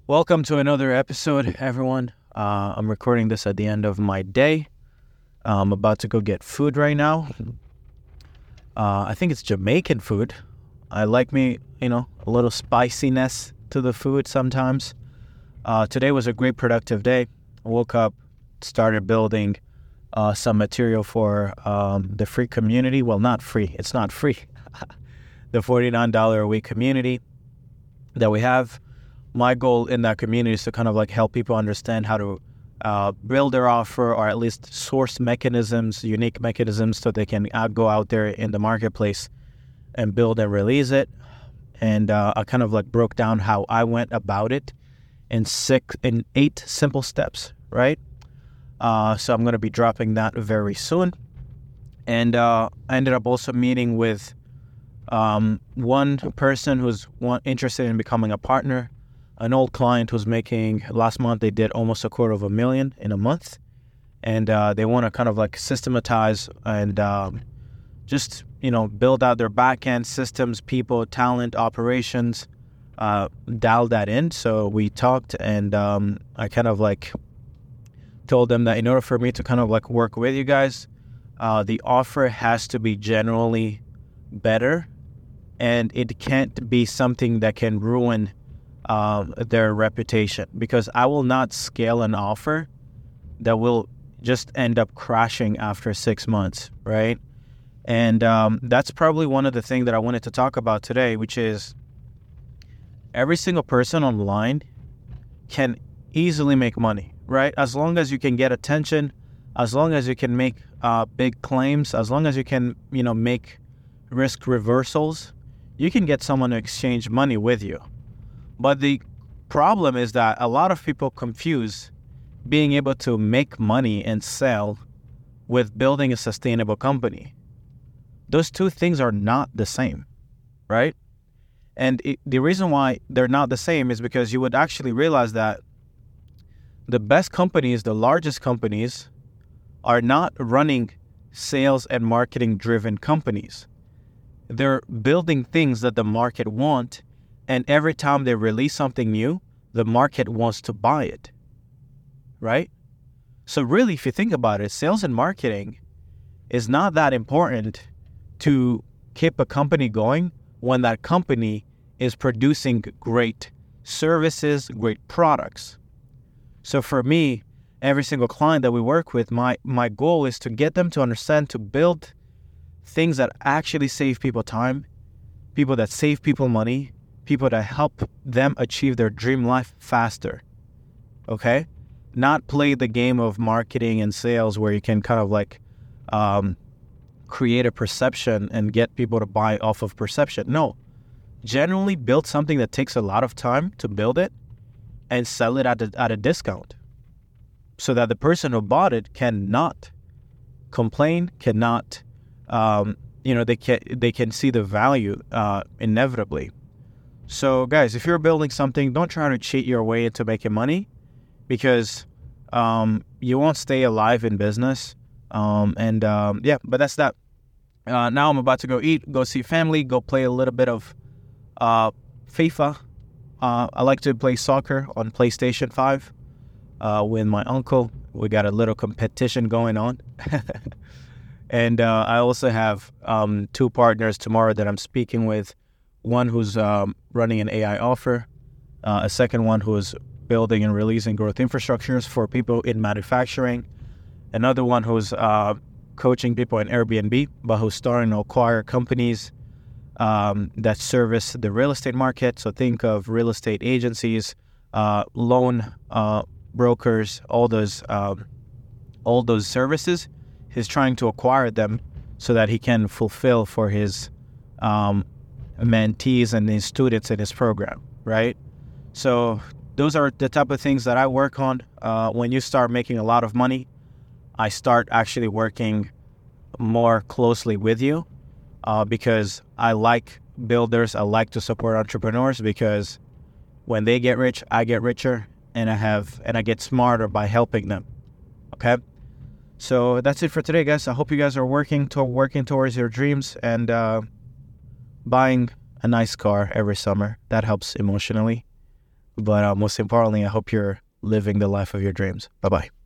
Welcome to another episode, everyone. I'm recording this at the end of my day. I'm about to go get food right now. I think it's Jamaican food. I like a little spiciness to the food sometimes. Today was a great productive day. I woke up, started building some material for the free community. Well, not free. It's not free. The $49 a week community that we have. My goal in that community is to kind of like help people understand how to build their offer, or at least source mechanisms, unique mechanisms, so they can go out there in the marketplace and build and release it. And I kind of like broke down how I went about it in 8 simple steps, right? So I'm going to be dropping that very soon. And I ended up also meeting with one person who's interested in becoming a partner. An old client who's making, last month they did almost $250,000 in a month. And they want to kind of like systematize and just, build out their back-end systems, people, talent, operations, dial that in. So we talked, and I kind of like told them that in order for me to kind of like work with you guys, the offer has to be generally better, and it can't be something that can ruin their reputation, because I will not scale an offer that will just end up crashing after 6 months, right? And that's probably one of the things that I wanted to talk about today, which is every single person online can easily make money, right? As long as you can get attention, as long as you can make big claims, as long as you can, make risk reversals, you can get someone to exchange money with you. But the problem is that a lot of people confuse being able to make money and sell with building a sustainable company. Those two things are not the same, right? And the reason why they're not the same is because you would actually realize that the best companies, the largest companies, are not running sales and marketing driven companies. They're building things that the market want. And every time they release something new, the market wants to buy it, right? So really, if you think about it, sales and marketing is not that important to keep a company going when that company is producing great services, great products. So for me, every single client that we work with, my goal is to get them to understand, to build things that actually save people time, people that save people money, people that help them achieve their dream life faster, okay? Not play the game of marketing and sales where you can kind of like create a perception and get people to buy off of perception. No, generally build something that takes a lot of time to build it and sell it at a discount, so that the person who bought it cannot complain, cannot, they can see the value inevitably. So guys, if you're building something, don't try to cheat your way into making money, because you won't stay alive in business. But that's that. Now I'm about to go eat, go see family, go play a little bit of FIFA. I like to play soccer on PlayStation 5 with my uncle. We got a little competition going on. And I also have 2 partners tomorrow that I'm speaking with. One who's running an AI offer, a second one who is building and releasing growth infrastructures for people in manufacturing, another one who's coaching people in Airbnb, but who's starting to acquire companies that service the real estate market. So think of real estate agencies, loan brokers, all those services. He's trying to acquire them so that he can fulfill for his mentees and his students in his program, right? So those are the type of things that I work on. When you start making a lot of money, I start actually working more closely with you because I like builders. I like to support entrepreneurs, because when they get rich, I get richer, and I get smarter by helping them. Okay? So that's it for today, guys. I hope you guys are working towards your dreams and buying a nice car every summer. That helps emotionally. But most importantly, I hope you're living the life of your dreams. Bye-bye.